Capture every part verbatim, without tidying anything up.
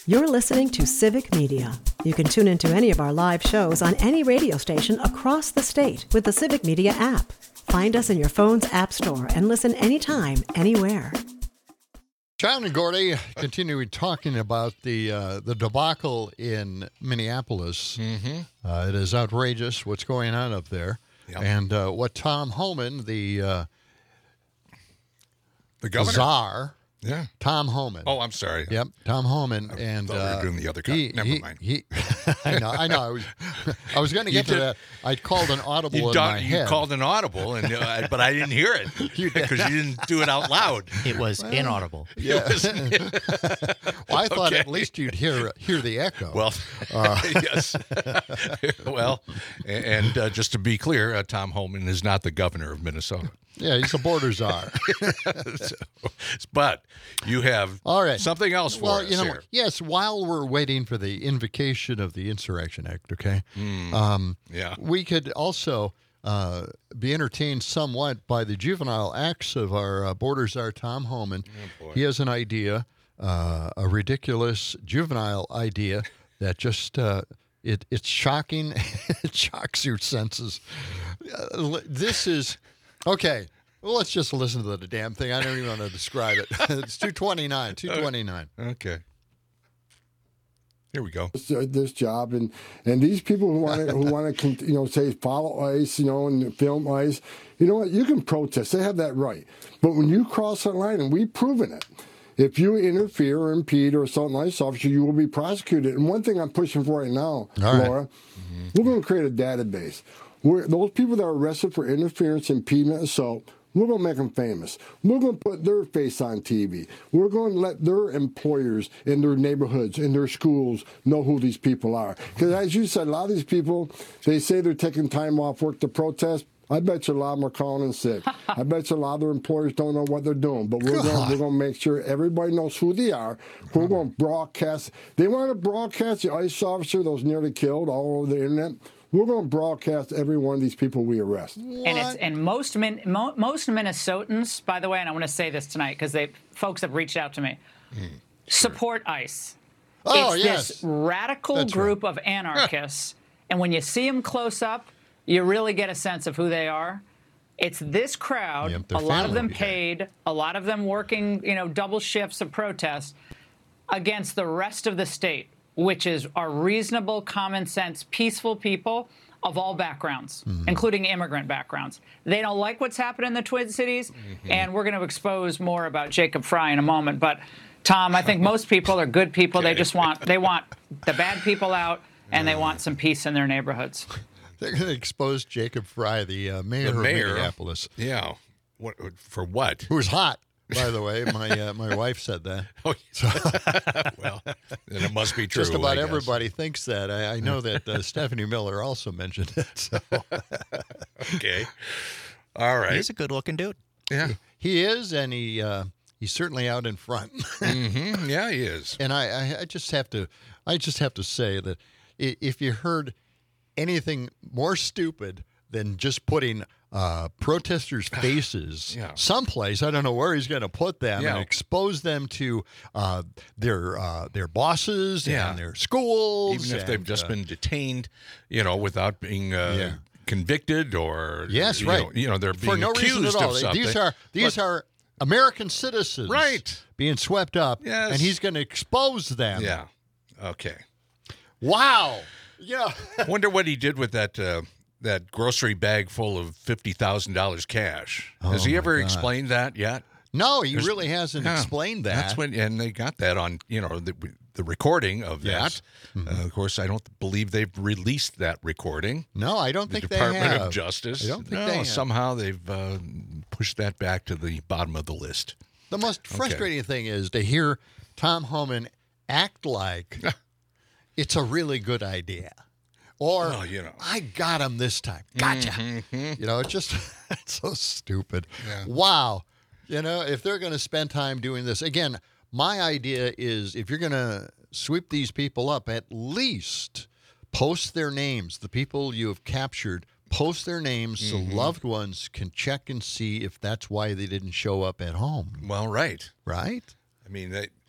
You're listening to Civic Media. You can tune into any of our live shows on any radio station across the state with the Civic Media app. Find us in your phone's app store and listen anytime, anywhere. John and Gordy continuing talking about the uh, the debacle in Minneapolis. Mm-hmm. Uh, it is outrageous what's going on up there. Yep. And uh, what Tom Homan, the uh, the governor, czar, yeah, Tom Homan. Oh, I'm sorry. Yep, Tom Homan, I and thought we were uh, doing the other guy. he, Never he, mind. He, I know, I know. I was, I was going to You get to did- that. I called an audible You, in don't- my you head. called an audible, and uh, but I didn't hear it because you didn't do it out loud. It was inaudible. Yeah. well, I thought Okay. at least you'd hear hear the echo. Well, yes. well, a- and uh, just to be clear, uh, Tom Homan is not the governor of Minnesota. yeah, he's a border czar. So, but you have All right. something else for Well, us you know, here. yes. While we're waiting for the invocation of the Insurrection Act, okay, um, Yeah. we could also uh, be entertained somewhat by the juvenile acts of our uh, border czar Tom Homan. boy. he has an idea, uh, a ridiculous juvenile idea that just uh, it it's shocking. It shocks your senses. Uh, this is okay. Well, let's just listen to the damn thing. I don't even want to describe it. It's two twenty-nine. two twenty-nine. Okay. Here we go. this, uh, this job, and and these people who want to who want to you know say follow ICE, you know, and film ICE, you know what? You can protest; they have that right. But when you cross that line, and we've proven it, if you interfere or impede or assault an ICE officer, you will be prosecuted. And one thing I'm pushing for right now, All right. Laura, we're going to create a database where those people that are arrested for interference, impediment, assault. We're going to make them famous. We're going to put their face on T V. We're going to let their employers in their neighborhoods, in their schools, know who these people are. Because as you said, a lot of these people, they say they're taking time off work to protest. I bet you a lot of them are calling in sick. I bet you a lot of their employers don't know what they're doing. But we're going, we're going to make sure everybody knows who they are. We're going to broadcast. They want to broadcast the ICE officer that was nearly killed all over the internet. We're going to broadcast every one of these people we arrest. And it's and most min, mo, most Minnesotans, by the way, and I want to say this tonight because they folks have reached out to me, support ICE. Oh, it's yes. this radical That's group of anarchists, and when you see them close up, you really get a sense of who they are. It's this crowd, Yep, a their lot of them family. paid, a lot of them working, you know, double shifts of protest against the rest of the state, which is our reasonable, common sense, peaceful people of all backgrounds, Mm-hmm. including immigrant backgrounds. They don't like what's happened in the Twin Cities, Mm-hmm. and we're going to expose more about Jacob Fry in a moment. But Tom, I think most people are good people. They just want they want the bad people out, and they want some peace in their neighborhoods. They're going to expose Jacob Fry, the uh, mayor, The mayor. of Minneapolis, Yeah. What for? What? who's hot, by the way. My uh, my wife said that. Oh, well, then it must be true. Just about I guess. everybody thinks that. I, I know that uh, Stephanie Miller also mentioned it. So. Okay. All right. He's a good-looking dude. Yeah. He is, and he uh, he's certainly out in front. hmm Yeah, he is. And I, I, I just have to, I just have to say that i- if you heard anything more stupid than just putting uh, protesters' faces Yeah. someplace, I don't know where he's going to put them, Yeah. and expose them to uh, their uh, their bosses Yeah. and their schools, Even if they've and, just uh, been detained, you know, without being uh, Yeah. convicted or yes, you right, know, you know, they're being for no accused reason at all. of something. These are these But- are American citizens, Right. being swept up, Yes. and he's going to expose them. Yeah. Okay. Wow. Yeah. Wonder what he did with that uh, that grocery bag full of fifty thousand dollars cash. Has Oh, he my ever God. explained that yet? No, he There's- really hasn't Yeah, explained that. That's when, and they got that on, you know, the, the recording of Yes. that. Uh, of course, I don't believe they've released that recording. No, I don't The think Department they have. of Justice. I don't think no, they have. somehow they've uh, pushed that back to the bottom of the list. The most frustrating thing is to hear Tom Homan act like it's a really good idea. Or, Well, you know. I got him this time. Gotcha. Mm-hmm. You know, it's just it's so stupid. Yeah. Wow. You know, if they're going to spend time doing this, again, my idea is if you're going to sweep these people up, at least post their names, the people you have captured, post their names Mm-hmm. so loved ones can check and see if that's why they didn't show up at home, Well, right. right? I mean, they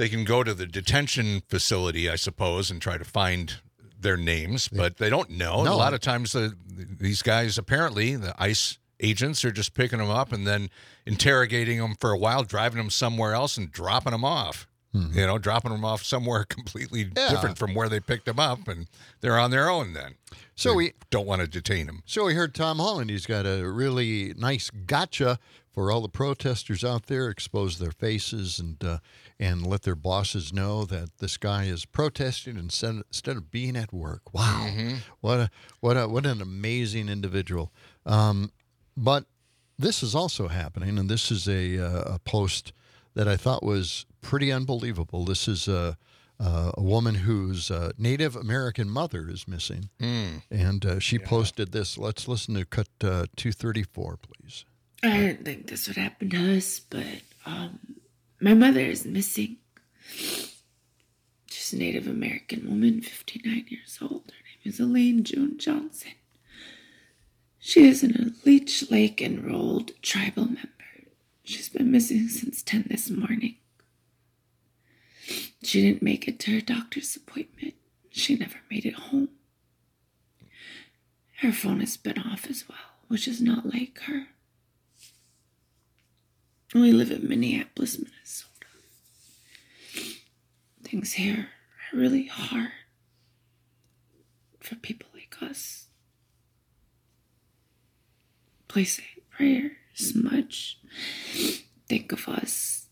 they can go to the detention facility, I suppose, and try to find their names, but they don't know. No. A lot of times the, these guys, apparently, the ICE agents are just picking them up and then interrogating them for a while, driving them somewhere else and dropping them off. Mm-hmm. You know, dropping them off somewhere completely yeah. different from where they picked them up, and they're on their own then. So they we don't want to detain them. So we heard Tom Holland. He's got a really nice gotcha for all the protesters out there, expose their faces and uh, and let their bosses know that this guy is protesting instead instead of being at work. Wow, mm-hmm. what a what a what an amazing individual. Um, but this is also happening, and this is a uh, a post that I thought was pretty unbelievable. This is a uh, a woman whose uh, Native American mother is missing, mm. and uh, she yeah. posted this. Let's listen to cut uh, two thirty-four, please. I didn't think this would happen to us, but um, my mother is missing. She's a Native American woman, fifty-nine years old. Her name is Elaine June Johnson. She is an Leech Lake enrolled tribal member. She's been missing since ten this morning. She didn't make it to her doctor's appointment. She never made it home. Her phone has been off as well, which is not like her. We live in Minneapolis, Minnesota. Things here are really hard for people like us. Please say prayers much. Think of us.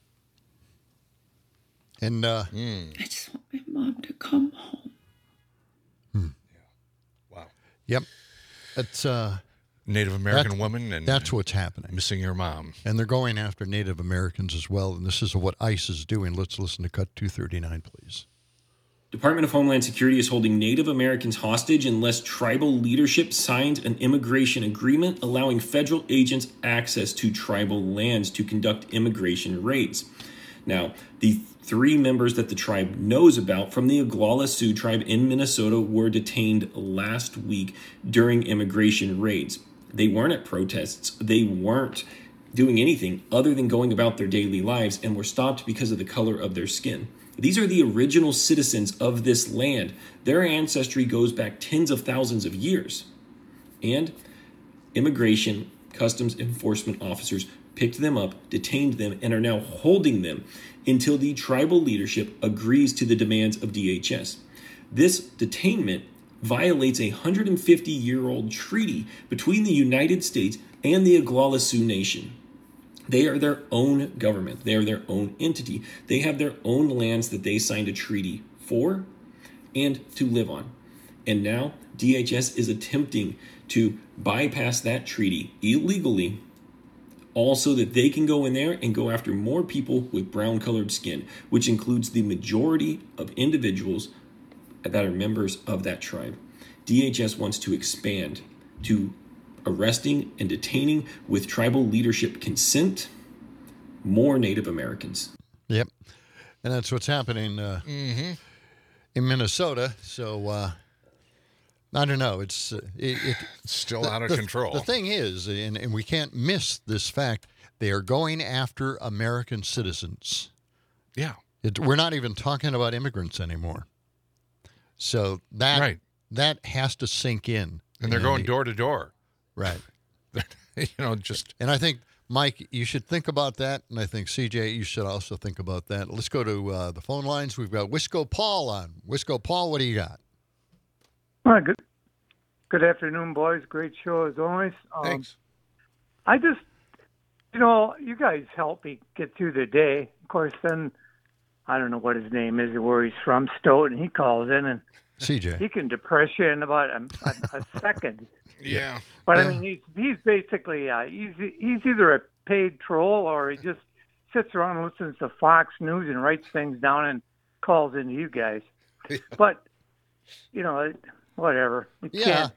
And uh, mm. I just want my mom to come home. Hmm. Yeah. Wow. Yep. It's uh Native American woman, and that's what's happening. Missing your mom, and they're going after Native Americans as well. And this is what ICE is doing. Let's listen to cut two thirty-nine, please. Department of Homeland Security is holding Native Americans hostage unless tribal leadership signs an immigration agreement allowing federal agents access to tribal lands to conduct immigration raids. Now, the three members that the tribe knows about from the Oglala Sioux tribe in Minnesota were detained last week during immigration raids. They weren't at protests. They weren't doing anything other than going about their daily lives and were stopped because of the color of their skin. These are the original citizens of this land. Their ancestry goes back tens of thousands of years. And immigration customs enforcement officers picked them up, detained them, and are now holding them until the tribal leadership agrees to the demands of D H S. This detainment violates a one hundred fifty year old treaty between the United States and the Oglala Sioux Nation. They are their own government. They are their own entity. They have their own lands that they signed a treaty for and to live on. And now D H S is attempting to bypass that treaty illegally, all so that they can go in there and go after more people with brown-colored skin, which includes the majority of individuals that are members of that tribe. D H S wants to expand to arresting and detaining, with tribal leadership consent, more Native Americans. Yep. And that's what's happening uh, mm-hmm. in Minnesota. So, uh, I don't know. It's, uh, it, it, it's still the, out of the, control. The thing is, and, and we can't miss this fact, they are going after American citizens. Yeah. It, we're not even talking about immigrants anymore. So that right. that has to sink in. And they're going door to door. Right. you know, just. And I think, Mike, you should think about that. And I think, C J, you should also think about that. Let's go to uh, the phone lines. We've got Wisco Paul on. Wisco Paul, what do you got? Well, good, good afternoon, boys. Great show as always. Um, Thanks. I just, you know, you guys help me get through the day. Of course, then I don't know what his name is or where he's from, Stoughton. He calls in and C J. He can depress you in about a, a, a second. Yeah. But yeah. I mean, he's he's basically uh, he's he's either a paid troll or he just sits around and listens to Fox News and writes things down and calls into you guys. But you know, whatever. You yeah. can't.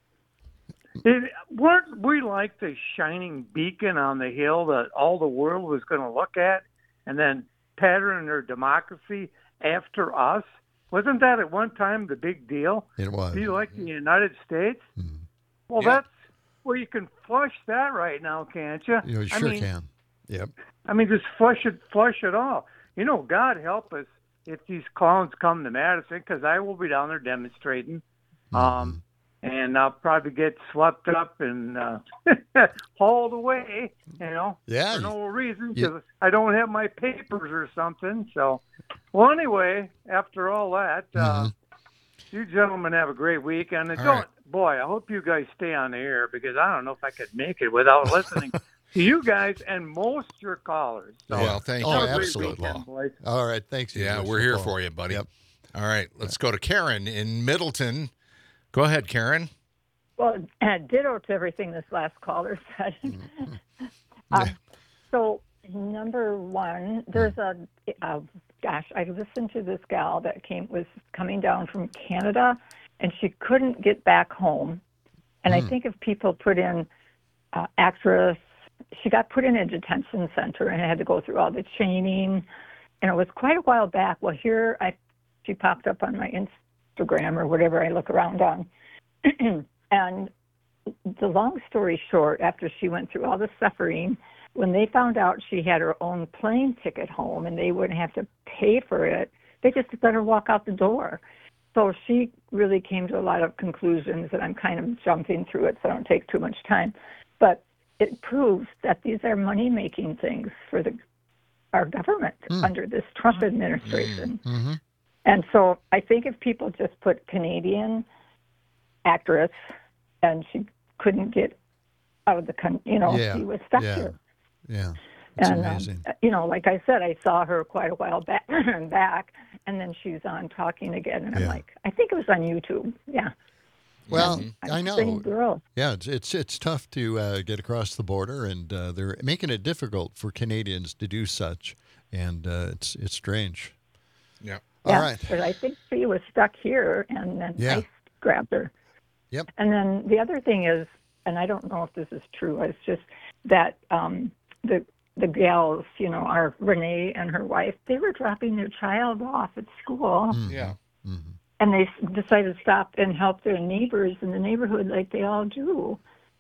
It, weren't we like the shining beacon on the hill that all the world was going to look at, and then pattern their democracy after us? Wasn't that at one time the big deal? It was. Be like the United States? Mm-hmm. Well, yeah. that's well, you can flush that right now, can't you? You, know, you I sure mean, can. Yep. I mean, just flush it, flush it all. you know, God help us if these clowns come to Madison, because I will be down there demonstrating. Mm-hmm. Um, and I'll probably get swept up and uh, hauled away, you know, Yeah, for no reason, you- because I don't have my papers or something. So, well, anyway, after all that, uh, you gentlemen have a great weekend. And All don't, right. boy, I hope you guys stay on the air, because I don't know if I could make it without listening to you guys and most your callers. So, Well, thank Oh, you. have a great absolutely. weekend, boys. All right. Thanks. Yeah, English, we're here Paul. for you, buddy. Yep. All right, let's go to Karen in Middleton. Go ahead, Karen. Well, uh, ditto to everything this last caller said. um, so, number one, there's a, uh, gosh, I listened to this gal that came was coming down from Canada, and she couldn't get back home. And I think if people put in uh, actress, she got put in a detention center and had to go through all the training. And it was quite a while back. Well, here I, she popped up on my Instagram or whatever I look around on. And the long story short, after she went through all the suffering, when they found out she had her own plane ticket home and they wouldn't have to pay for it, they just let her walk out the door. So she really came to a lot of conclusions, and I'm kind of jumping through it so I don't take too much time. But it proves that these are money-making things for the our government Mm. under this Trump administration. Mm-hmm. And so I think if people just put Canadian actress and she couldn't get out of the country, you know, Yeah, she was stuck yeah. here. Yeah. It's and, amazing. Um, you know, like I said, I saw her quite a while back, back and then she's on talking again. And I'm Yeah. like, I think it was on YouTube. Yeah. Well, I'm I a know. same girl. Yeah, it's it's it's tough to uh, get across the border, and uh, they're making it difficult for Canadians to do such, and uh, it's it's strange. Yeah. All yeah, right. But I think she was stuck here, and then Yeah. I grabbed her. Yep. And then the other thing is, and I don't know if this is true, it's just that um, the the gals, you know, our Renee and her wife, they were dropping their child off at school, Yeah. and they s- decided to stop and help their neighbors in the neighborhood like they all do.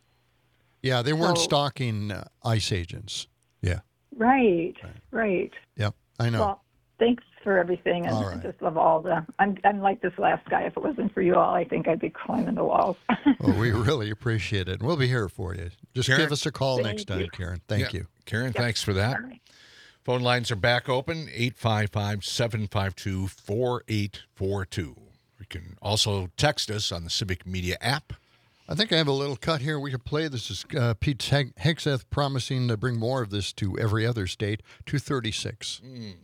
Yeah, they weren't So- stalking uh, ICE agents. Yeah. Right, right. Yep. I know. Well, thanks for everything, and All I right. just love all the. I'm I'm like this last guy. If it wasn't for you all, I think I'd be climbing the walls. Well, we really appreciate it. We'll be here for you. Just Karen? give us a call Thank next time, you. Karen. Thank Yeah. you. Karen, thanks for that. All right. Phone lines are back open, eight five five, seven five two, four eight four two. You can also text us on the Civic Media app. I think I have a little cut here we could play. This is uh, Pete Heg- Hegseth promising to bring more of this to every other state. two thirty-six.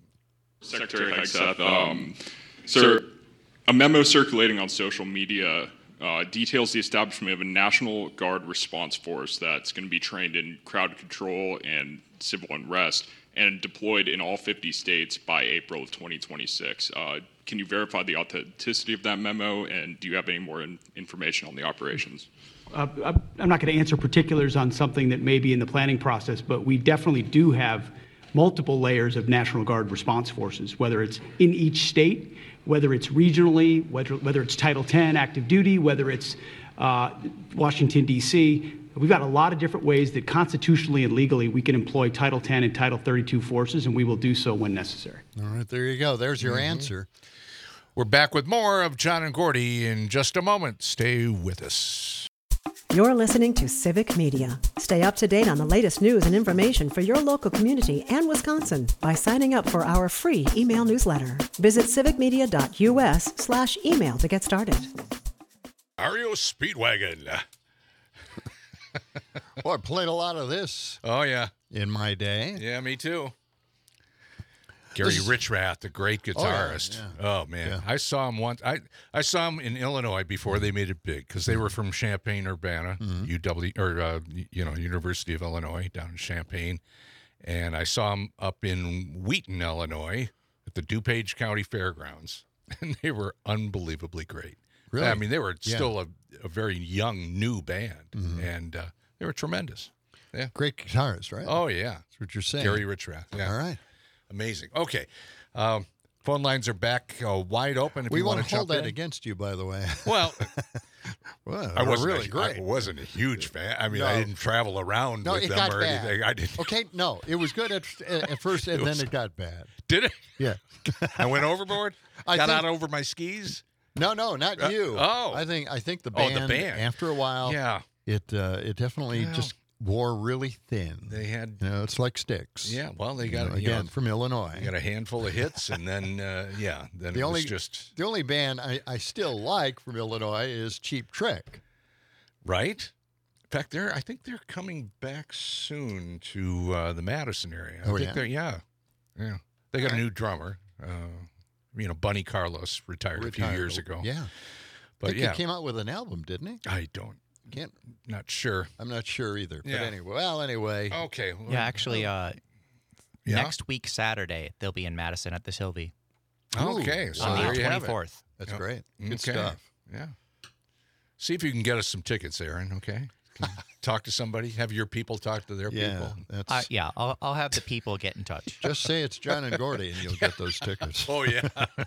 Secretary Hegseth, um, sir, a memo circulating on social media uh, details the establishment of a National Guard response force that's going to be trained in crowd control and civil unrest and deployed in all fifty states by April of twenty twenty-six. Uh, can you verify the authenticity of that memo, and do you have any more in- information on the operations? Uh, I'm not going to answer particulars on something that may be in the planning process, but we definitely do have multiple layers of National Guard response forces, whether it's in each state, whether it's regionally, whether, whether it's Title ten active duty, whether it's uh, Washington, D C We've got a lot of different ways that constitutionally and legally we can employ Title ten and Title thirty-two forces, and we will do so when necessary. All right, there you go. There's your Mm-hmm. answer. We're back with more of John and Gordy in just a moment. Stay with us. You're listening to Civic Media. Stay up to date on the latest news and information for your local community and Wisconsin by signing up for our free email newsletter. Visit civicmedia.us slash email to get started. Ario Speedwagon. Well, I played a lot of this Oh, yeah. in my day. Yeah, me too. Gary This is- Richrath, the great yeah, guitarist. yeah. Oh, man. Yeah. I saw him once. I, I saw him in Illinois before they made it big because they were from Champaign, Urbana, U W, or, uh, you know, University of Illinois down in Champaign. And I saw him up in Wheaton, Illinois at the DuPage County Fairgrounds. And they were unbelievably great. Really? I mean, they were Yeah. still a, a very young, new band. And uh, they were tremendous. Yeah. Great guitarist, right? Oh, yeah. That's what you're saying. Gary Richrath. Yeah. All right. Amazing. Okay. Um, phone lines are back uh, wide open if We you want won't to hold jump that in. against you, by the way. Well, Well, I wasn't really a, great. I wasn't a huge fan. I mean, No. I didn't travel around No, with it them got or bad. anything. I didn't. Okay, no, it was good at at first, and It then was- it got bad. Did it? Yeah. I went overboard. I got think- out over my skis. No, no, not Uh, you. oh. I think I think the Oh, band. the band. After a while, Yeah. it uh, it definitely Well, just wore really thin. They had. You know, it's like Sticks. Yeah. Well, they You got know, you again know, from Illinois. they got a handful of hits, and then uh, yeah, then the it only was just the only band I, I still like from Illinois is Cheap Trick. right. In fact, they're. I think they're coming back soon to uh, the Madison area. I Oh, think yeah? they're yeah, yeah. They got a new drummer. Uh, you know, Bunny Carlos retired, a few Retired. years ago. Yeah, but I think yeah, he came out with an album, didn't he? I don't. Can't. Not sure. I'm not sure either. Yeah. But anyway, well, anyway. Okay. well, Yeah, actually, uh, Yeah? next week Saturday they'll be in Madison at the Sylvie Okay. Ooh, So on there the you have it. twenty-fourth. That's Yep. great. Good Okay. stuff. Yeah. See if you can get us some tickets, Aaron. Okay. Talk to somebody. Have your people talk to their Yeah, people. that's. Uh, yeah, I'll, I'll have the people get in touch. Just say it's John and Gordy, and you'll get those tickets. Oh yeah.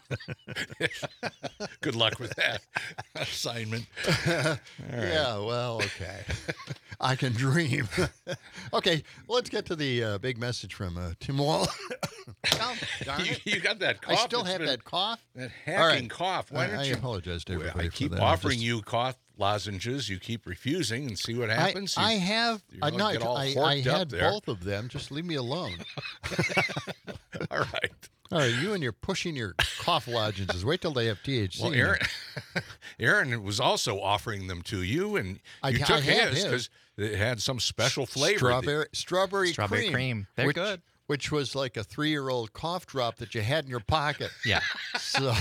Good luck with that assignment. Yeah, well, okay. I can dream. Okay, let's get to the uh, big message from uh, Tim Wall. Oh, darn You, it. you got that cough. I still It's have been- that cough. That All hacking right. cough. Why I, don't I you? apologize to Well, everybody I for keep that. offering Just- you cough lozenges. You keep refusing, and see what I, happens. You- I have. you I, know, no, get all I, I horked up had there. both of them. Just leave me alone. All right. All right, you and you're pushing your cough lozenges. Wait till they have T H C. Well, in Aaron, it. Aaron was also offering them to you, and I- you I took had his his. because it had some special flavor. Strawberry, strawberry, Strawberry cream. They're which, good. Which was like a three-year-old cough drop that you had in your pocket. Yeah. So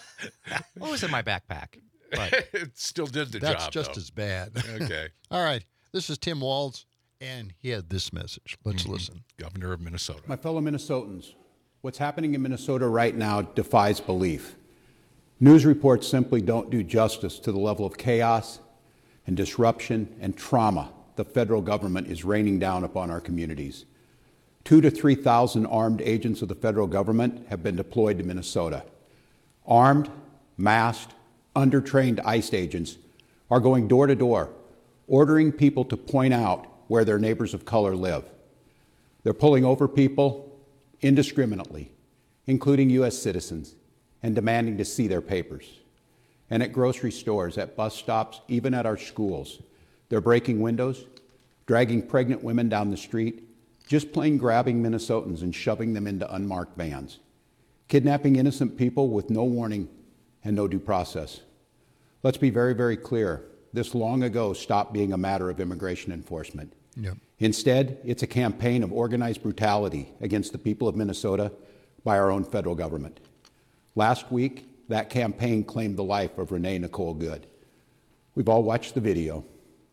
What was in my backpack? But It still did the that's job. just though. as bad. Okay. All right, this is Tim Walz, and he had this message. Let's Mm-hmm. listen. Governor of Minnesota. My fellow Minnesotans, what's happening in Minnesota right now defies belief. News reports simply don't do justice to the level of chaos and disruption and trauma the federal government is raining down upon our communities. Two to three thousand armed agents of the federal government have been deployed to Minnesota. Armed, masked, undertrained ICE agents are going door to door, ordering people to point out where their neighbors of color live. They're pulling over people indiscriminately, including U S citizens, and demanding to see their papers. And at grocery stores, at bus stops, even at our schools, they're breaking windows, dragging pregnant women down the street, just plain grabbing Minnesotans and shoving them into unmarked vans, kidnapping innocent people with no warning and no due process. Let's be very, very clear. This long ago stopped being a matter of immigration enforcement. Yep. Instead, it's a campaign of organized brutality against the people of Minnesota by our own federal government. Last week, that campaign claimed the life of Renee Nicole Good. We've all watched the video.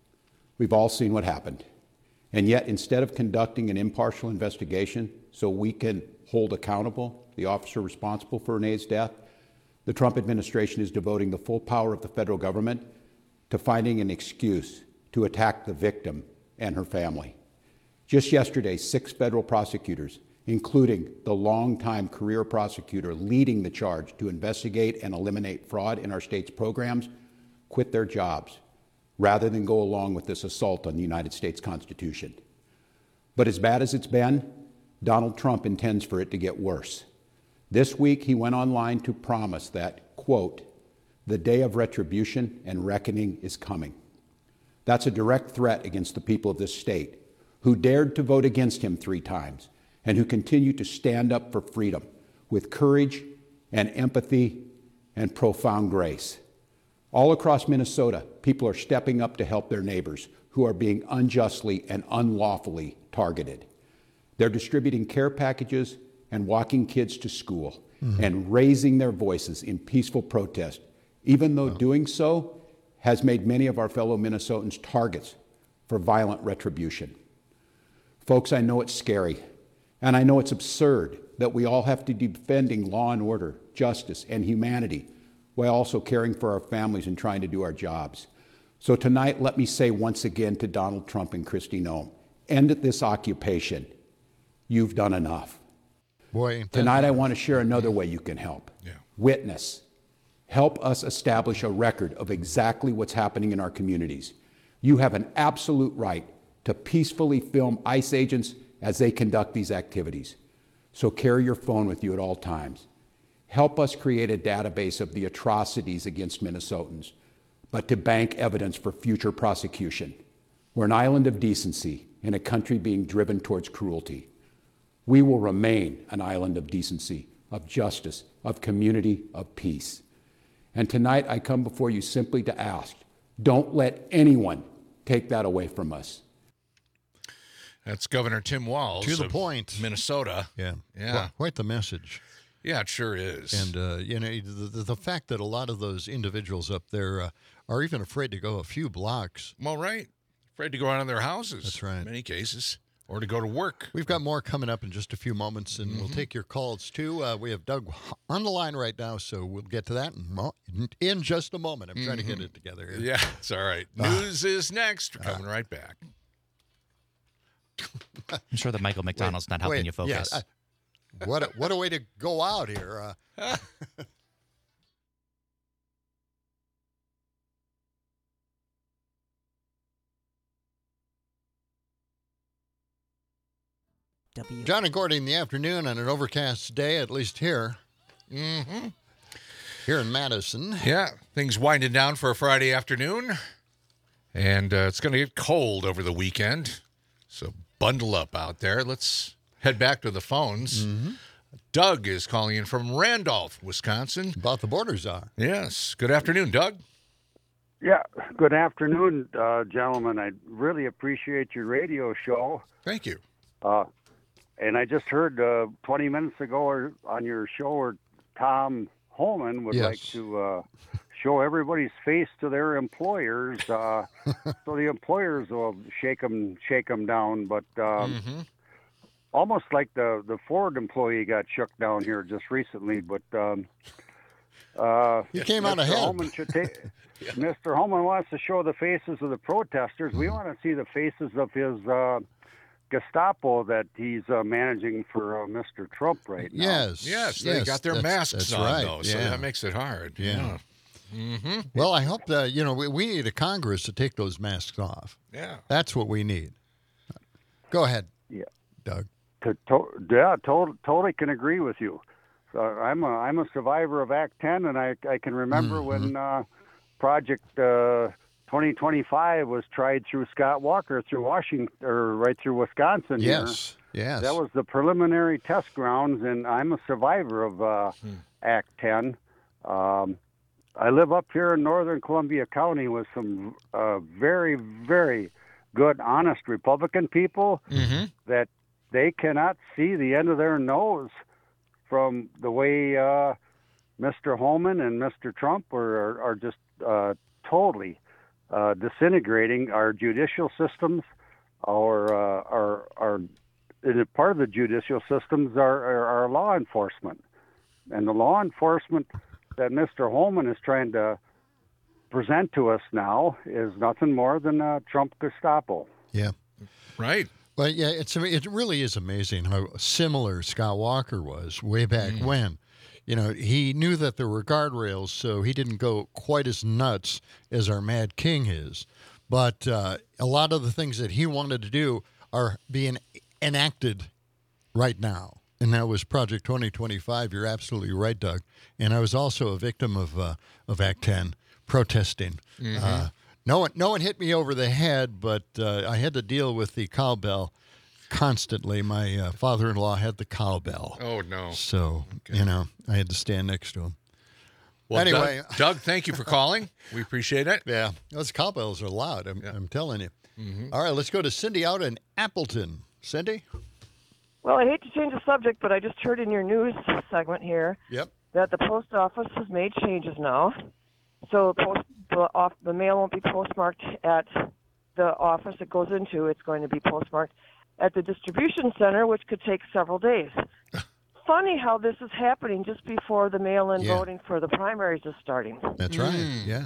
We've all seen what happened. And yet, instead of conducting an impartial investigation so we can hold accountable the officer responsible for Renee's death, the Trump administration is devoting the full power of the federal government to finding an excuse to attack the victim and her family. Just yesterday, six federal prosecutors, including the longtime career prosecutor leading the charge to investigate and eliminate fraud in our state's programs, quit their jobs rather than go along with this assault on the United States Constitution. But as bad as it's been, Donald Trump intends for it to get worse. This week, he went online to promise that, quote, the day of retribution and reckoning is coming. That's a direct threat against the people of this state, who dared to vote against him three times and who continue to stand up for freedom with courage and empathy and profound grace. All across Minnesota, people are stepping up to help their neighbors who are being unjustly and unlawfully targeted. They're distributing care packages and walking kids to school mm-hmm. and raising their voices in peaceful protest, even though oh. doing so has made many of our fellow Minnesotans targets for violent retribution. Folks, I know it's scary, and I know it's absurd that we all have to be defending law and order, justice, and humanity while also caring for our families and trying to do our jobs. So tonight, let me say once again to Donald Trump and Kristi Noem, end this occupation. You've done enough. Boy, tonight I want to share another way you can help. Yeah. Witness. Help us establish a record of exactly what's happening in our communities. You have an absolute right to peacefully film ICE agents as they conduct these activities. So carry your phone with you at all times. Help us create a database of the atrocities against Minnesotans, but to bank evidence for future prosecution. We're an island of decency in a country being driven towards cruelty. We will remain an island of decency, of justice, of community, of peace. And tonight I come before you simply to ask, don't let anyone take that away from us. That's Governor Tim Walz. To the of point. Minnesota. Yeah. Yeah. Well, quite the message. Yeah, it sure is. And, uh, you know, the, the fact that a lot of those individuals up there uh, are even afraid to go a few blocks. Well, right. Afraid to go out of their houses. That's right. In many cases. Or to go to work. We've got more coming up in just a few moments, and mm-hmm. we'll take your calls, too. Uh, we have Doug on the line right now, so we'll get to that in, mo- in just a moment. I'm mm-hmm. trying to get it together here. Yeah, it's all right. Uh, News is next. We're coming uh, right back. I'm sure that Michael McDonald's wait, not helping wait, you focus. Yeah, uh, what, a, what a way to go out here. Uh, John and Gordy in the afternoon on an overcast day, at least here. Mm-hmm. Here in Madison. Yeah, things winding down for a Friday afternoon. And uh, it's going to get cold over the weekend. So bundle up out there. Let's head back to the phones. Mm-hmm. Doug is calling in from Randolph, Wisconsin. About the borders are. Yes. Good afternoon, Doug. Yeah, good afternoon, uh, gentlemen. I really appreciate your radio show. Thank you. Uh, and I just heard uh, twenty minutes ago or on your show where Tom Homan would yes. like to uh, show everybody's face to their employers, uh, so the employers will shake them, shake them down. But um, mm-hmm. almost like the, the Ford employee got shook down here just recently. But um, uh, he came Mister out ahead. Homan should take, yeah. Mister Homan wants to show the faces of the protesters. Mm-hmm. We want to see the faces of his uh, Gestapo that he's uh, managing for uh, Mister Trump right now. Yes, yes, they yes, got their that's, masks that's on right. though, so yeah. that makes it hard. Yeah. yeah. Mm-hmm. Well, I hope that you know we, we need a Congress to take those masks off. Yeah, that's what we need. Go ahead. Yeah, Doug. To, to, yeah, to, totally can agree with you. So I'm a I'm a survivor of Act ten, and I I can remember mm-hmm. when uh, Project uh, twenty twenty-five was tried through Scott Walker through Washington or right through Wisconsin. Yes, here. yes. That was the preliminary test grounds, and I'm a survivor of uh, hmm. Act ten. Um, I live up here in northern Columbia County with some uh, very, very good, honest Republican people mm-hmm. that they cannot see the end of their nose from the way uh, Mister Homan and Mister Trump are, are, are just uh, totally uh, disintegrating our judicial systems. Our, uh, our, our, and part of the judicial systems are, are, are law enforcement. And the law enforcement that Mister Homan is trying to present to us now is nothing more than a Trump Gestapo. Yeah. Right. Well, yeah, it's it really is amazing how similar Scott Walker was way back mm. when. You know, he knew that there were guardrails, so he didn't go quite as nuts as our Mad King is. But uh, a lot of the things that he wanted to do are being enacted right now. And that was Project twenty twenty-five. You're absolutely right, Doug. And I was also a victim of uh, of Act ten, protesting. Mm-hmm. Uh, no one, no one hit me over the head, but uh, I had to deal with the cowbell constantly. My uh, father-in-law had the cowbell. Oh, no. So, okay. you know, I had to stand next to him. Well, anyway. Doug, Doug, thank you for calling. We appreciate it. Yeah, those cowbells are loud, I'm, yeah. I'm telling you. Mm-hmm. All right, let's go to Cindy out in Appleton. Cindy? Well, I hate to change the subject, but I just heard in your news segment here yep. that the post office has made changes now. So post, the, off, the mail won't be postmarked at the office it goes into. It's going to be postmarked at the distribution center, which could take several days. Funny how this is happening just before the mail-in yeah. voting for the primaries is starting. That's right, mm. yeah.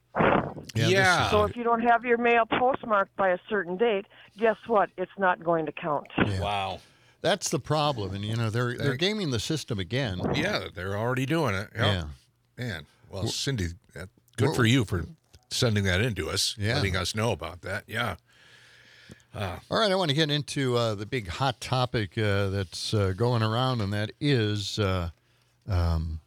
Yeah. yeah. So if you don't have your mail postmarked by a certain date, guess what? It's not going to count. Yeah. Wow. That's the problem, and you know they're they're gaming the system again. Yeah, they're already doing it. Yep. Yeah, man. Well, Cindy, uh, good for you for sending that in to us, yeah. letting us know about that. Yeah. Uh, All right, I want to get into uh, the big hot topic uh, that's uh, going around, and that is, uh, um,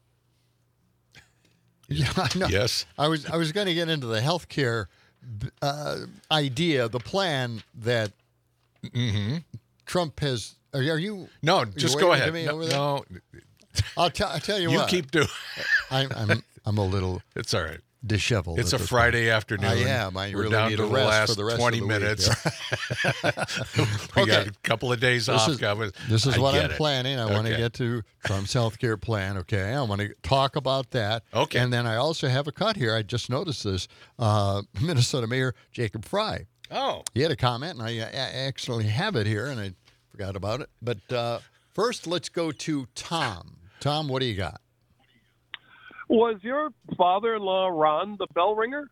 yeah, I know. Yes. I was I was going to get into the healthcare uh, idea, the plan that mm-hmm. Trump has. Are, are you? No, are just you go waving ahead. to me No, over there? no. I'll, t- I'll tell you, You what. keep doing. I'm I'm I'm a little. It's all right. Disheveled. It's a this Friday point. afternoon. I am. I We're really down need to a the rest last for the rest twenty of the minutes. Week. we Okay. got a couple of days This off. is, Guys. this is I what get I'm it. planning. I want to Okay. get to Trump's health care plan. Okay. I want to talk about that. Okay. And then I also have a cut here. I just noticed this. Uh, Minnesota Mayor Jacob Fry. Oh. He had a comment, and I, I actually have it here, and I forgot about it. But uh, first, let's go to Tom. Tom, what do you got? Was your father-in-law Ron the bell ringer?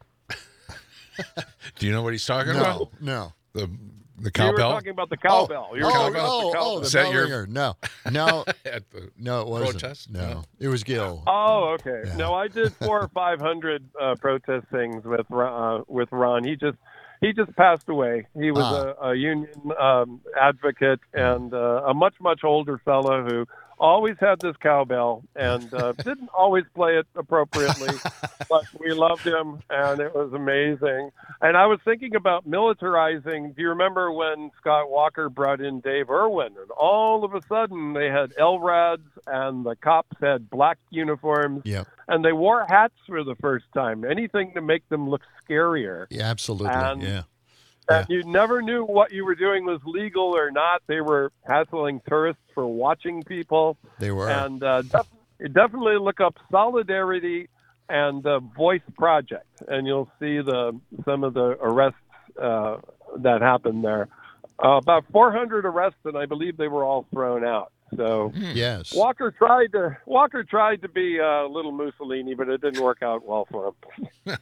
Do you know what he's talking No, about? no. The the You cowbell. were talking about the cowbell. Oh, You were oh, talking about oh, the cowbell. oh, the Is that bell your- ringer. No, no, At the no, it wasn't. protest? No, No. it was Gil. Oh, okay. Yeah. No, I did four or five hundred uh, protest things with Ron, uh, with Ron. He just he just passed away. He was Ah. a, a union um, advocate and uh, a much much older fellow who always had this cowbell and uh, didn't always play it appropriately, but we loved him and it was amazing. And I was thinking about militarizing. Do you remember when Scott Walker brought in Dave Irwin and all of a sudden they had L RADs and the cops had black uniforms Yep. and they wore hats for the first time, anything to make them look scarier. Yeah, absolutely. And- yeah. And you never knew what you were doing was legal or not. They were hassling tourists for watching people. They were. And uh, def- definitely look up Solidarity and uh, Voice Project, and you'll see the some of the arrests uh, that happened there. Uh, about four hundred arrests, and I believe they were all thrown out. So Yes. Walker tried to Walker tried to be a little Mussolini, but it didn't work out well for him.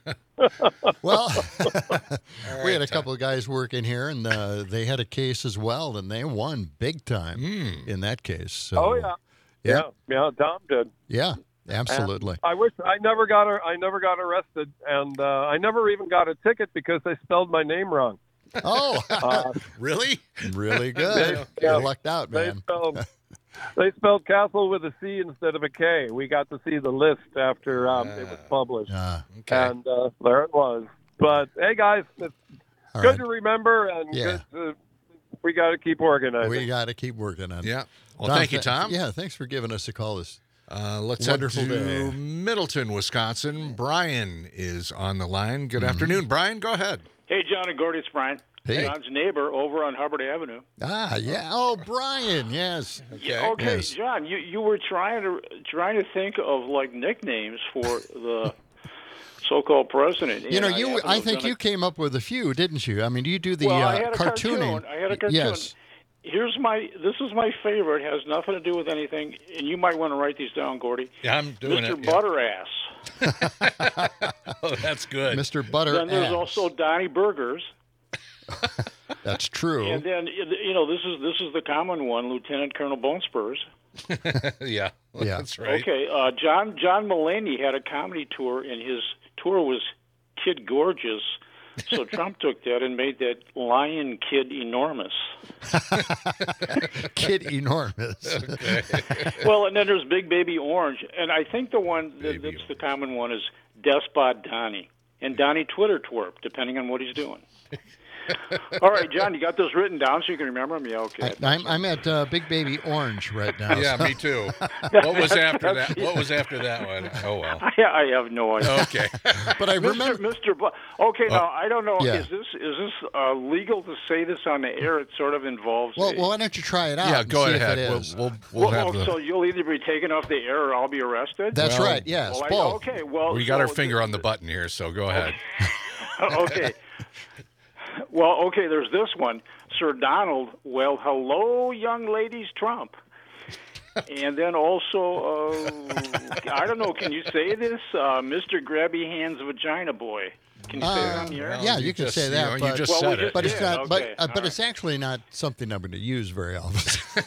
Well, we had a couple of guys working here, and uh, they had a case as well, and they won big time in that case. So, oh yeah. yeah, yeah, yeah. Tom did. yeah, absolutely. And I wish I never got I never got arrested, and uh, I never even got a ticket because they spelled my name wrong. Oh, Uh, really? really good. They- You lucked out, They man. spelled they spelled Castle with a C instead of a K. We got to see the list after um, it was published, Ah, Okay. and uh, there it was. But hey, guys, it's all good right. to remember, and Yeah. good to, we got to keep organizing. We got to keep working on it. Yeah. Well, Tom, thank you, th- Tom. Yeah, thanks for giving us a call. This Uh, let's Wonderful head to day. Middleton, Wisconsin. Brian is on the line. Good Mm-hmm. afternoon, Brian. Go ahead. Hey, John and Gordy, it's Brian. Hey. John's neighbor over on Hubbard Avenue. ah, yeah. Oh, Brian, yes. Yeah, okay, Yes. John, you, you were trying to trying to think of like nicknames for the so-called president. You know, and you. happened to I have think done you came up with a few, didn't you? I mean, you do the well, I uh, had a cartooning. cartoon. I had a cartoon. Yes. Here's my. This is my favorite. Has nothing to do with anything, and you might want to write these down, Gordy. Yeah, I'm doing Mister it. yeah. Butterass. Oh, that's good. Mister Butter. Then there's Ass. also Donnie Burgers. That's true. And then you know this is this is the common one, Lieutenant Colonel Bone Spurs. yeah, Yeah. that's right. Okay, uh, John John Mulaney had a comedy tour, and his tour was Kid Gorgeous. So Trump took that and made that Lion Kid enormous. Kid enormous. Okay. Well, and then there's Big Baby Orange, and I think the one that, Baby that's the common one is Despot Donnie, and Donnie Twitter twerp, depending on what he's doing. All right, John, you got those written down so you can remember them? Yeah, okay. I, I'm, I'm at uh, Big Baby Orange right now. Yeah, so- me too. What was after that? What was after that one? Oh well. I, I have no idea. Okay. But I Mister remember. Mister Bu- okay, now I don't know. yeah. Is this is this uh, legal to say this on the air? It sort of involves. Well, a- well, why don't you try it out? Yeah, and go see ahead. If it We'll, is. we'll, we'll well, have oh, the. so you'll either be taken off the air or I'll be arrested. That's Well, right. Yes, Well, I- both. okay, well, we got our so finger on the button here, so go ahead. okay. Well, okay, there's this one. Sir Donald, well, hello, young ladies, Trump. And then also, uh, I don't know, can you say this? Uh, Mister Grabby Hands Vagina Boy. Can you say that on the air? Uh, yeah, you, you can just, say you that, know, you but, just well, said we it. just but it's did. not. Okay, But uh, all but right. it's actually not something I'm going to use very often.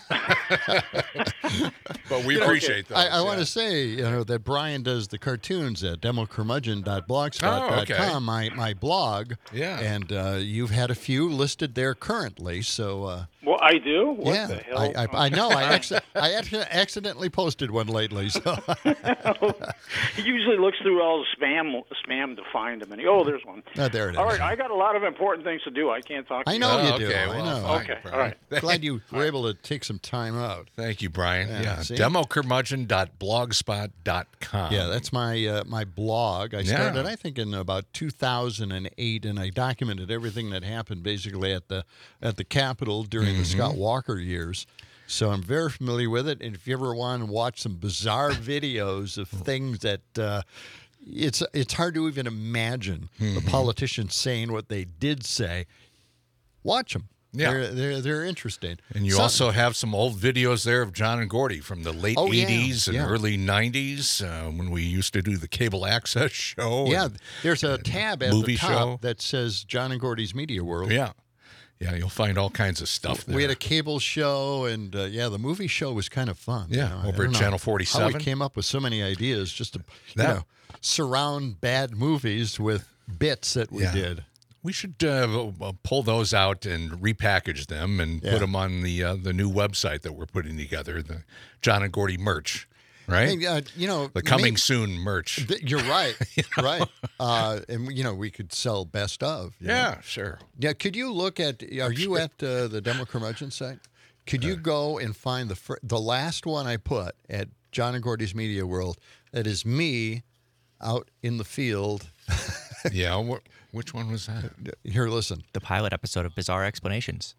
But we You know, appreciate those. I, I yeah. want to say, you know, that Brian does the cartoons at demo curmudgeon dot blogspot dot com, Oh, okay. my my blog. Yeah. And uh, you've had a few listed there currently, so. Uh, Well, I do. What yeah, the hell? I, I, I know. I acci- I acc- accidentally posted one lately. So He usually looks through all the spam spam to find them, and he, oh, there's one. Oh, there it All is. right, I got a lot of important things to do. I can't talk. To I you. know Oh, you do. okay, I well, know. fine, Okay, Brian. all right. Glad you were able to take some time out. Thank you, Brian. Yeah, Yeah, see? demo curmudgeon dot blogspot dot com. Yeah, that's my uh, my blog. I Yeah. started, I think, in about two thousand eight, and I documented everything that happened basically at the at the Capitol during the Scott Walker years. So I'm very familiar with it. And if you ever want to watch some bizarre videos of things that uh, it's it's hard to even imagine the politicians saying what they did say, watch them. Yeah. They're, they're, they're interesting. And you Some- also have some old videos there of John and Gordy from the late Oh, yeah, eighties and yeah. early nineties uh, when we used to do the cable access show. Yeah, and- there's a tab at movie the top show. that says John and Gordy's Media World. yeah. Yeah, you'll find all kinds of stuff there. We had a cable show, and uh, yeah, the movie show was kind of fun. Yeah, you know. I over don't at know Channel How forty-seven. we came up with so many ideas just to you That- know surround bad movies with bits that we Yeah. did. We should uh, uh, pull those out and repackage them and Yeah. put them on the uh, the new website that we're putting together, the John and Gordy merch, right? Hey, uh, you know, the coming maybe- soon merch. Th- You're right, right. Uh, and you know, we could sell best of. you know. Yeah, sure. Yeah, could you look at? Are you at uh, the Demo Curmudgeon site? Could you go and find the fir- the last one I put at John and Gordy's Media World? That is me out in the field. Yeah, wh- which one was that? Here, listen. The pilot episode of Bizarre Explanations.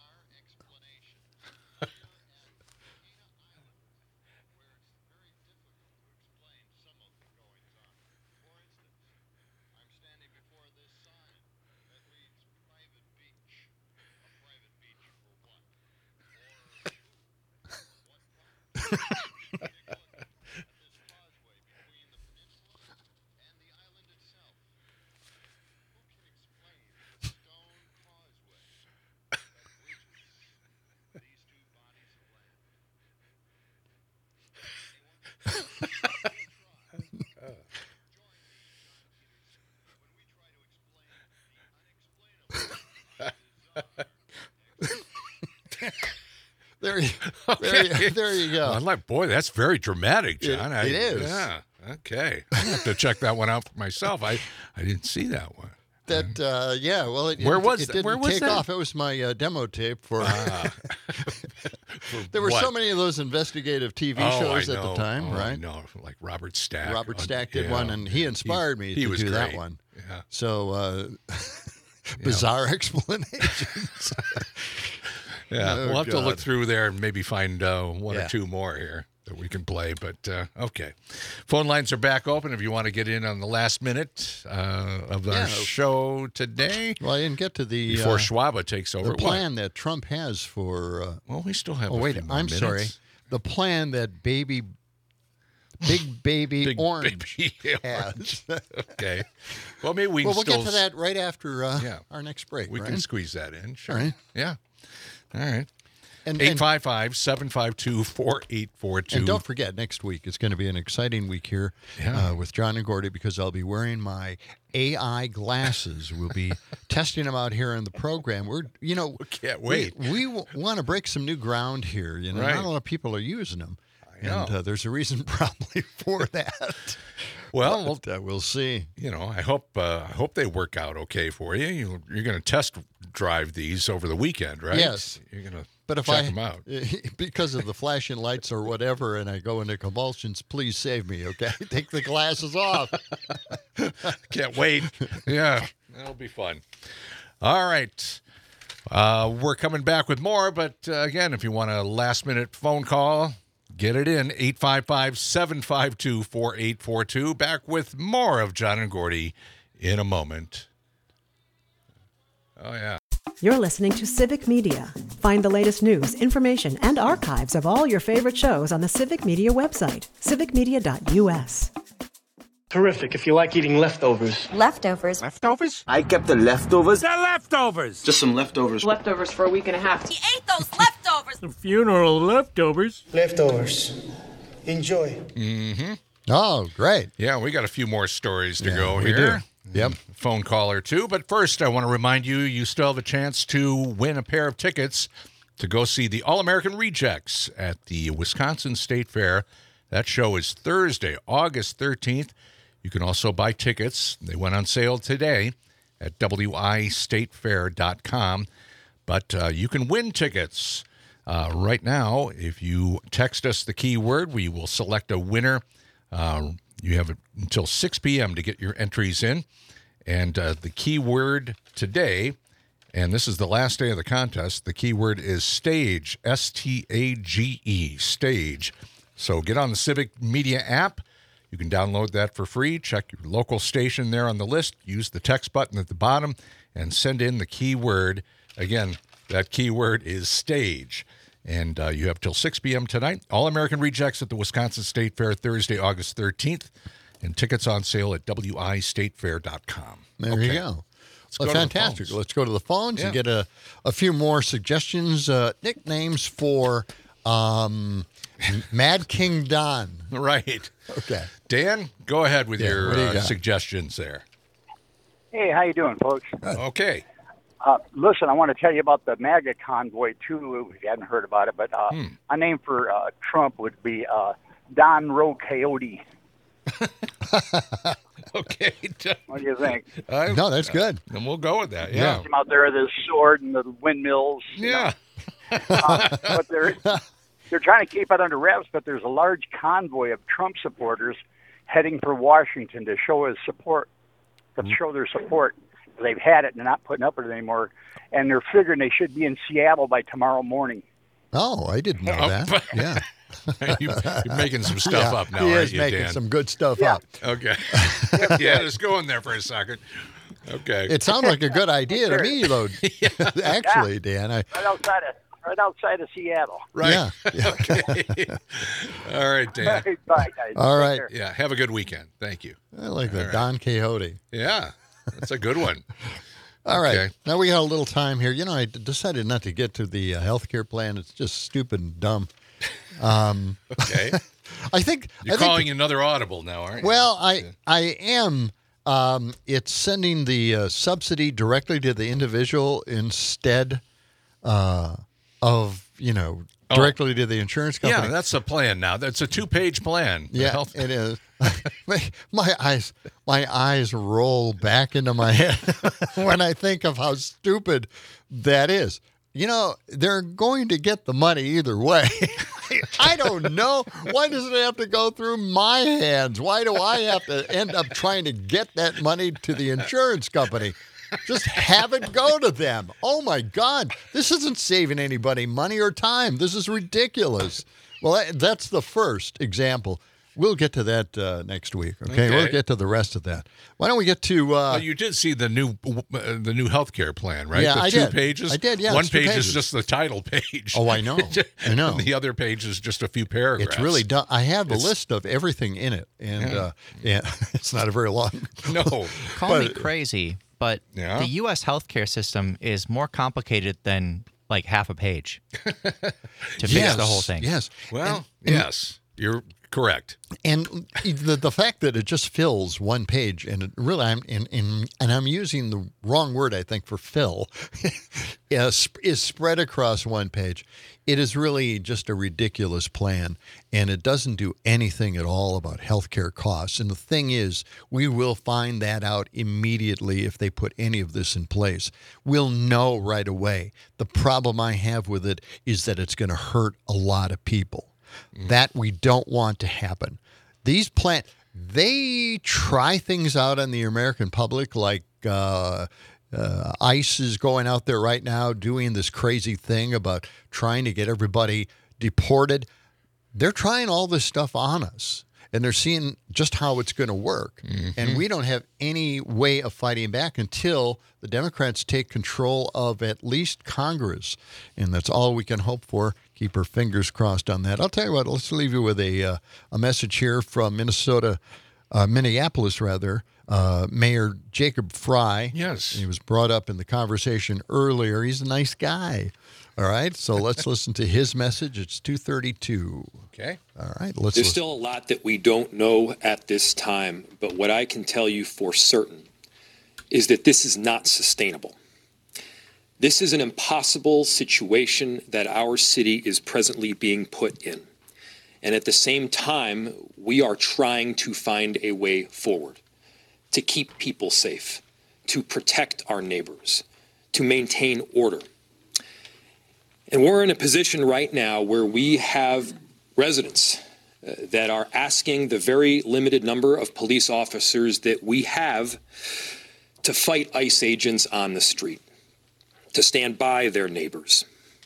There, you, there, you, there you go. I'm like, boy, that's very dramatic, John. It- I- it is. Yeah. Okay. I have to check that one out for myself. I, I didn't see that one. That uh, yeah, well, it, Where it, was it that? didn't Where was take that? off. It was my uh, demo tape for. Ah. there were so what? many of those investigative T V Oh, shows I at the know. time, Oh, I right? know, like Robert Stack. Robert Uh, Stack did yeah. one, and he inspired me he to was do that great. one. Yeah. So, uh, bizarre explanations. Yeah, Oh, we'll have to look God. through there and maybe find uh, one Yeah. or two more here that we can play. But uh, okay, phone lines are back open if you want to get in on the last minute uh, of our Yeah. show today. Well, I didn't get to the Before uh, Schwaba takes over. the What? plan that Trump has for. Uh, Well, we still have. oh a wait, few more I'm minutes. sorry. The plan that baby, big baby Big orange baby has. Okay. Well, maybe we can well, we'll still get to that right after uh, Yeah. our next break. We right? can squeeze that in. Sure. All right. Yeah. All right. And- eight five five, seven five two, four eight four two. And don't forget, next week it's going to be an exciting week here Yeah. uh, with John and Gordy because I'll be wearing my A I glasses. We'll be testing them out here in the program. We're, you know, can't wait. We, we w- want to break some new ground here. You know, Right. not a lot of people are using them, know. and uh, there's a reason probably for that. Well, we'll But, uh, we'll see. you know, I hope uh, I hope they work out okay for you. you you're going to test drive these over the weekend, right? Yes. You're going to But if check I, them out. because of the flashing lights or whatever, and I go into convulsions, please save me, okay? Take the glasses off. Can't wait. Yeah, that'll be fun. All right. Uh, we're coming back with more, but uh, again, if you want a last minute phone call, get it in eight five five, seven five two, four eight four two. Back with more of John and Gordy in a moment. Oh, yeah. You're listening to Civic Media. Find the latest news, information, and archives of all your favorite shows on the Civic Media website, civic media dot U S. Terrific, if you like eating leftovers. Leftovers? Leftovers? I kept the leftovers. The leftovers! Just some leftovers. Leftovers for a week and a half. He ate those leftovers! The funeral leftovers. Leftovers. Enjoy. Mm-hmm. Oh, great. Yeah, we got a few more stories to Yeah, go we here. do. Yep. Phone call or two. But first, I want to remind you, you still have a chance to win a pair of tickets to go see the All-American Rejects at the Wisconsin State Fair. That show is Thursday, August thirteenth. You can also buy tickets. They went on sale today at W I state fair dot com. But uh, you can win tickets uh, right now. If you text us the keyword, we will select a winner. Uh, you have until six p.m. to get your entries in. And uh, the keyword today, and this is the last day of the contest, the keyword is stage, S T A G E, stage. So get on the Civic Media app. You can download that for free. Check your local station there on the list. Use the text button at the bottom and send in the keyword. Again, that keyword is stage. And uh, you have till six p.m. tonight. All-American Rejects at the Wisconsin State Fair, Thursday, August thirteenth. And tickets on sale at W I state fair dot com. There Okay. you go. Let's Well, go to the fantastic. phones. Let's go to the phones Yeah. and get a, a few more suggestions, uh, nicknames for um, Mad King Don. Right. Okay. Dan, go ahead with Yeah, your what do you uh, got? suggestions there. Hey, how you doing, folks? Okay. Uh, listen, I want to tell you about the MAGA convoy, too, if you hadn't heard about it. But uh, Hmm. my name for uh, Trump would be uh, Don Roe Coyote. Okay. What do you think? I- No, that's good. And we'll go with that. Yeah. Him out there with his sword and the windmills. you Yeah. know. Uh, but they're, they're trying to keep it under wraps, but there's a large convoy of Trump supporters heading for Washington to show his support, to show their support. They've had it and they're not putting up with it anymore. And they're figuring they should be in Seattle by tomorrow morning. Oh, I didn't know Oh, that. Yeah. you, you're making some stuff Yeah, up now, he aren't is you, making Dan? some good stuff Yeah. up. Okay. yeah, just go in there for a second. Okay. It sounds like a good idea to me, though. Actually, Dan. I, Right outside of right outside of Seattle. Right. Yeah. yeah. Okay. All right, Dan. Bye, guys. All Take right. care. Yeah, have a good weekend. Thank you. I like that. All right. Don Quixote. Yeah, that's a good one. All right. Okay. Now we got a little time here. You know, I d- decided not to get to the uh, healthcare plan. It's just stupid and dumb. Um, Okay. I think You're I think calling another audible now, aren't you? Well, I I am. Um, it's sending the uh, subsidy directly to the individual instead uh, of you know Oh. directly to the insurance company. Yeah, that's a plan now. That's a two-page plan. The Yeah, health- it is. my, my eyes, my eyes roll back into my head when I think of how stupid that is. You know, they're going to get the money either way. I don't know. Why does it have to go through my hands? Why do I have to end up trying to get that money to the insurance company? Just have it go to them. Oh, my God. This isn't saving anybody money or time. This is ridiculous. Well, that- that's the first example. We'll get to that uh, next week, okay? Okay. We'll get to the rest of that. Why don't we get to... Uh, well, you did see the new uh, the new healthcare plan, right? Yeah, the I two did. pages. I did, yeah, One it's two page pages. is just the title page. Oh, I know. I know. And the other page is just a few paragraphs. It's really done. I have a It's- list of everything in it, and Yeah. uh, yeah, it's not a very long. No. Call me But- crazy, but Yeah? the U S healthcare system is more complicated than like half a page to fix Yes, the whole thing. Yes. Well, And- yes, you're correct. And the the fact that it just fills one page, and it really, I'm in, in and I'm using the wrong word, I think, for fill, is, is spread across one page. It is really just a ridiculous plan, and it doesn't do anything at all about healthcare costs. And the thing is, we will find that out immediately if they put any of this in place. We'll know right away. The problem I have with it is that it's going to hurt a lot of people. That we don't want to happen. These plan they try things out on the American public, like uh, uh, ICE is going out there right now doing this crazy thing about trying to get everybody deported. They're trying all this stuff on us, and they're seeing just how it's going to work. And we don't have any way of fighting back until the Democrats take control of at least Congress. And that's all we can hope for. Keep our fingers crossed on that. I'll tell you what, let's leave you with a uh, a message here from Minnesota uh, Minneapolis, rather, uh, Mayor Jacob Fry. Yes. He was brought up in the conversation earlier. He's a nice guy. All right, so let's listen to his message. It's two thirty-two. Okay. All right, let's There's listen. still a lot that we don't know at this time, but what I can tell you for certain is that this is not sustainable. This is an impossible situation that our city is presently being put in. And at the same time, we are trying to find a way forward to keep people safe, to protect our neighbors, to maintain order. And we're in a position right now where we have residents uh, that are asking the very limited number of police officers that we have to fight ICE agents on the street, to stand by their neighbors.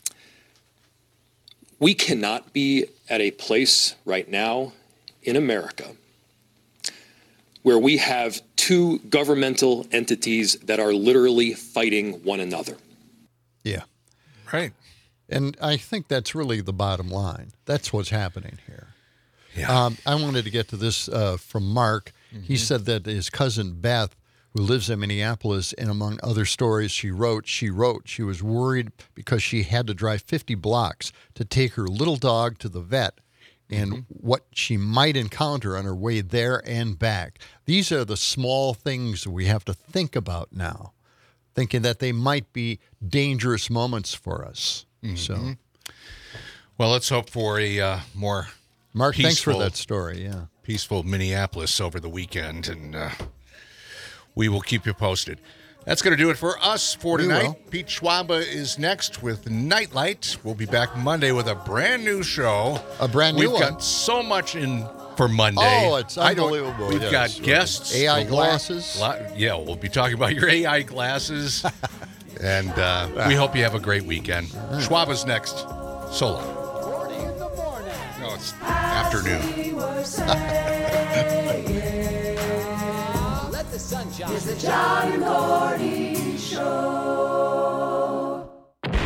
We cannot be at a place right now in America where we have two governmental entities that are literally fighting one another. Yeah. Right. And I think that's really the bottom line. That's what's happening here. Yeah. Um, I wanted to get to this uh, from Mark. Mm-hmm. He said that his cousin Beth, who lives in Minneapolis, and among other stories she wrote, she wrote she was worried because she had to drive fifty blocks to take her little dog to the vet and mm-hmm. what she might encounter on her way there and back. These are the small things that we have to think about now, thinking that they might be dangerous moments for us. Mm-hmm. So, well, let's hope for a uh, more Mark, peaceful, thanks for that story. Yeah, peaceful Minneapolis over the weekend, and uh, we will keep you posted. That's going to do it for us for We tonight. will. Pete Schwaba is next with Nightlight. We'll be back Monday with a brand new show. A brand new We've one. got so much in for Monday. Oh, it's I don't- unbelievable. We've Yes. got guests. A I galore. glasses. Lot- yeah, we'll be talking about your A I glasses. and uh, we hope you have a great weekend. Schwaba's next. So long. No, it's afternoon. Let the sun shine. It's the John Gordy Show.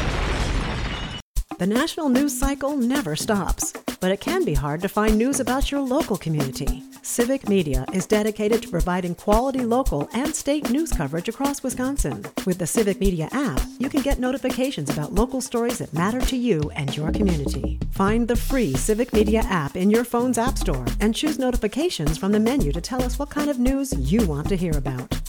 The national news cycle never stops, but it can be hard to find news about your local community. Civic Media is dedicated to providing quality local and state news coverage across Wisconsin. With the Civic Media app, you can get notifications about local stories that matter to you and your community. Find the free Civic Media app in your phone's app store and choose notifications from the menu to tell us what kind of news you want to hear about.